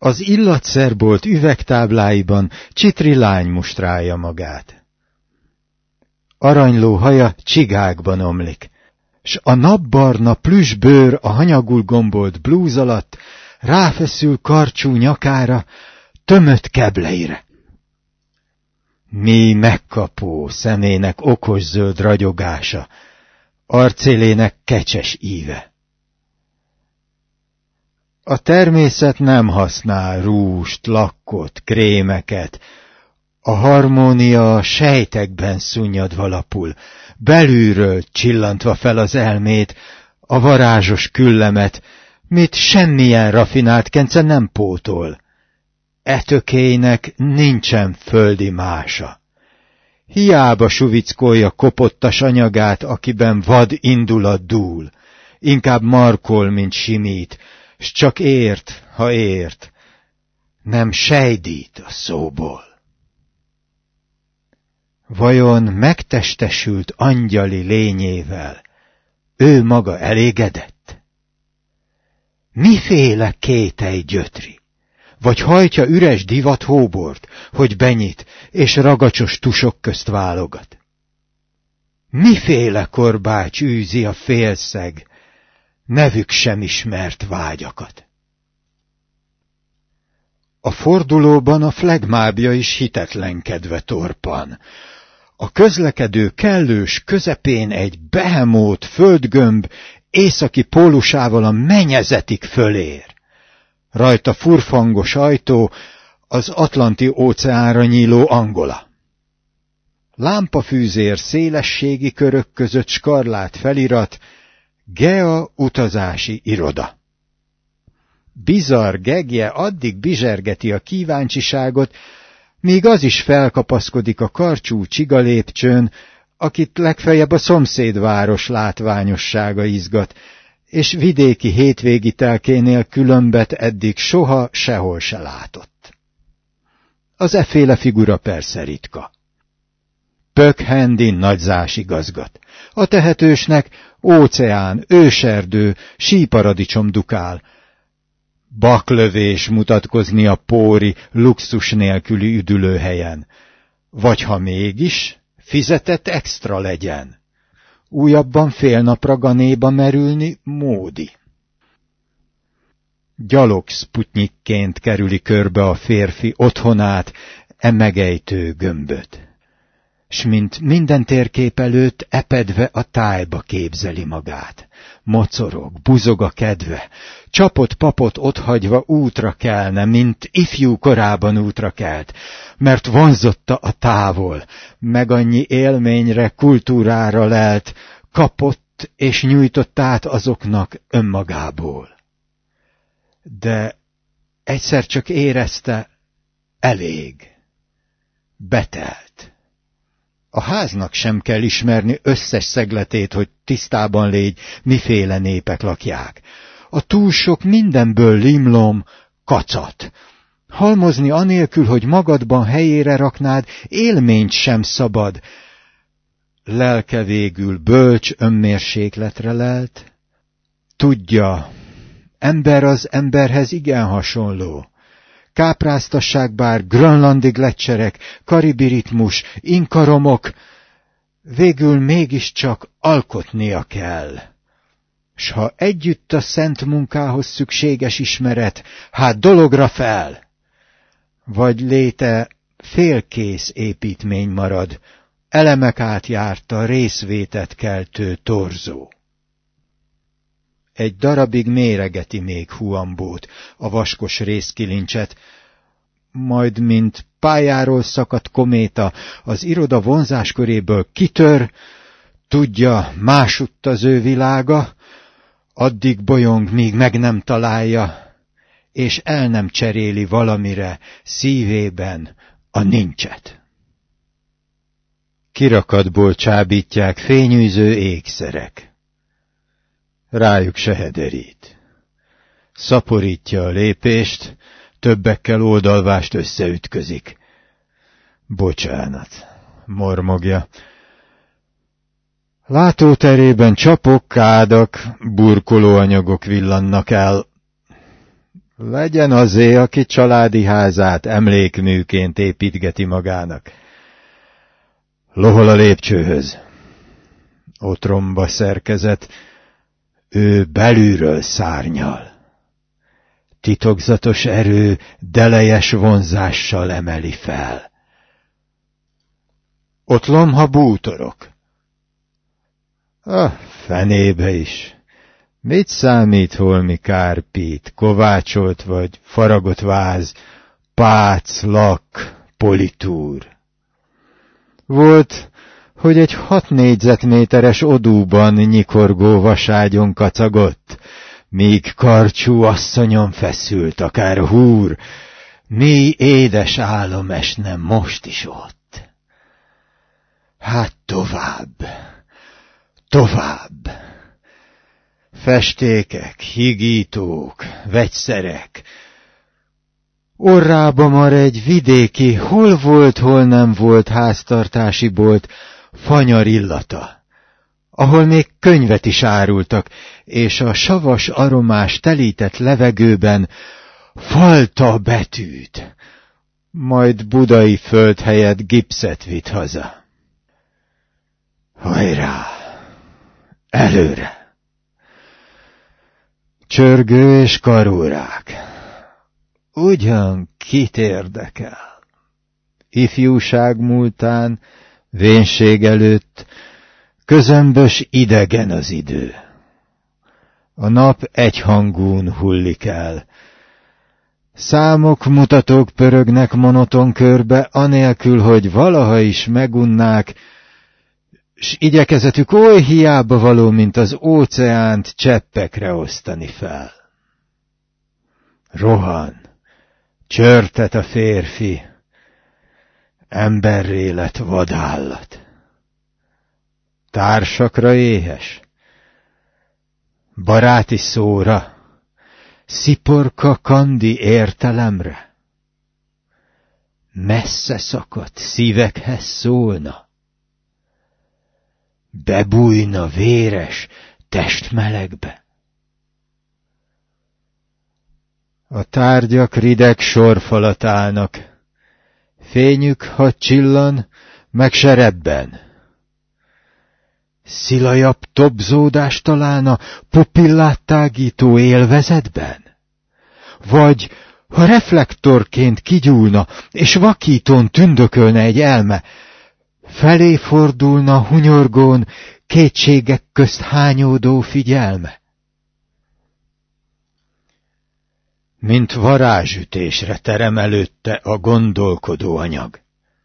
Az illatszerbolt üvegtábláiban csitri lány mustrálja magát. Aranyló haja csigákban omlik, s a napbarna plüssbőr a hanyagul gombolt blúz alatt ráfeszül karcsú nyakára, tömött kebleire. Mély megkapó szemének okos zöld ragyogása, arcélének kecses íve. A természet nem használ rúst, lakkot, krémeket, a harmónia a sejtekben szunnyadva lapul, belülről csillantva fel az elmét, a varázsos küllemet, mit semmilyen rafinált kence nem pótol. Tökélynek nincsen földi mása. Hiába suvickolja kopottas anyagát, akiben vad indulat dúl, inkább markol, mint simít, s csak ért, ha ért, nem sejdít a szóból. Vajon megtestesült angyali lényével ő maga elégedett? Miféle kételj gyötri? Vagy hajtja üres divat hóbort, hogy benyit, és ragacsos tusok közt válogat? Miféle korbács űzi a félszeg, nevük sem ismert vágyakat? A fordulóban a flegmábja is hitetlenkedve torpan. A közlekedő kellős közepén egy behemót földgömb északi pólusával a mennyezetig fölér. Rajta furfangos ajtó, az Atlanti óceánra nyíló Angola. Lámpafűzér szélességi körök között skarlát felirat, Gea utazási iroda. Bizarr gegje addig bizsergeti a kíváncsiságot, míg az is felkapaszkodik a karcsú csigalépcsőn, akit legfeljebb a szomszédváros látványossága izgat, és vidéki hétvégitelkénél különbet eddig soha sehol se látott. Az efféle figura persze ritka. Pök Hendin nagyzás igazgat. A tehetősnek óceán, őserdő, síparadicsom dukál. Baklövés mutatkozni a póri, luxus nélküli üdülőhelyen. Vagy ha mégis, fizetett extra legyen. Újabban fél napra ganéba merülni módi. Gyalog szputnyikként kerüli körbe a férfi otthonát, megejtő gömböt. S mint minden térkép előtt epedve a tájba képzeli magát. Mocorog, buzog a kedve, csapott papot otthagyva útra kelne, mint ifjú korában útra kelt, mert vonzotta a távol, meg annyi élményre, kultúrára lelt, kapott és nyújtott át azoknak önmagából. De egyszer csak érezte, elég, betelt. A háznak sem kell ismerni összes szegletét, hogy tisztában légy, miféle népek lakják. A túl sok mindenből limlom, kacat. Halmozni anélkül, hogy magadban helyére raknád, élményt sem szabad. Lelke végül bölcs önmérsékletre lelt. Tudja, ember az emberhez igen hasonló. Kápráztassák bár grönlandi gleccserek, karibi ritmus, inkaromok, végül mégiscsak alkotnia kell. S ha együtt a szent munkához szükséges ismeret, hát dologra fel! Vagy léte félkész építmény marad, elemek átjárta részvétet keltő torzó. Egy darabig méregeti még Huambót, a vaskos rézkilincset, majd mint pályáról szakadt kométa az iroda vonzásköréből kitör, tudja, másutt az ő világa, addig bolyong, míg meg nem találja, és el nem cseréli valamire szívében a nincset. Kirakatból csábítják fényűző ékszerek. Rájuk se hederít. Szaporítja a lépést, többekkel oldalvást összeütközik. Bocsánat, mormogja. Látóterében csapok, kádak, burkolóanyagok villannak el. Legyen azé, aki családi házát emlékműként építgeti magának. Lohol a lépcsőhöz. Otromba szerkezet, ő belülről szárnyal. Titokzatos erő delejes vonzással emeli fel. Ott lomha bútorok. A fenébe is. Mit számít holmi kárpít, kovácsolt vagy faragott váz, pác, lak, politúr? Volt, hogy egy 6 négyzetméteres odúban nyikorgó vaságyon kacagott, míg karcsú asszonyon feszült, akár húr, mi édes álom esne most is ott. Hát tovább, tovább. Festékek, higítók, vegyszerek. Orrába mar egy vidéki, hol volt, hol nem volt háztartási bolt, fanyar illata, ahol még könyvet is árultak, és a savas aromás telített levegőben falta betűt, majd budai föld helyett gipszet vitt haza. Hajrá! Előre! Csörgő és karórák. Ugyan kit érdekel? Ifjúság múltán, vénség előtt, közömbös idegen az idő. A nap egyhangún hullik el. Számok, mutatók pörögnek monoton körbe, anélkül, hogy valaha is megunnák, s igyekezetük oly hiába való, mint az óceánt cseppekre osztani fel. Rohan, csörtet a férfi, emberré lett vadállat. Társakra éhes, baráti szóra, sziporka kandi értelemre. Messze szakadt szívekhez szólna. Bebújna véres testmelegbe. A tárgyak rideg sorfalat állnak, fényük, ha csillan, meg se rebben. Szilajabb tobzódást talán a pupillát tágító élvezetben? Vagy ha reflektorként kigyúlna, és vakítón tündökölne egy elme, felé fordulna hunyorgón kétségek közt hányódó figyelme? Mint varázsütésre terem előtte a gondolkodó anyag.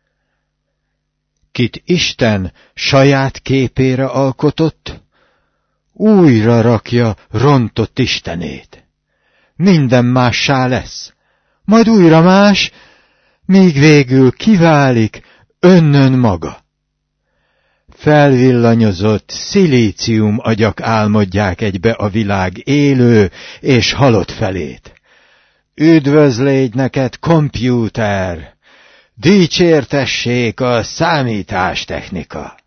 Kit Isten saját képére alkotott, újra rakja rontott Istenét. Minden mássá lesz, majd újra más, míg végül kiválik önnön maga. Felvillanyozott szilícium agyak álmodják egybe a világ élő és halott felét. Üdvözlégy neked, kompjúter! Dicsértessék a számítástechnika!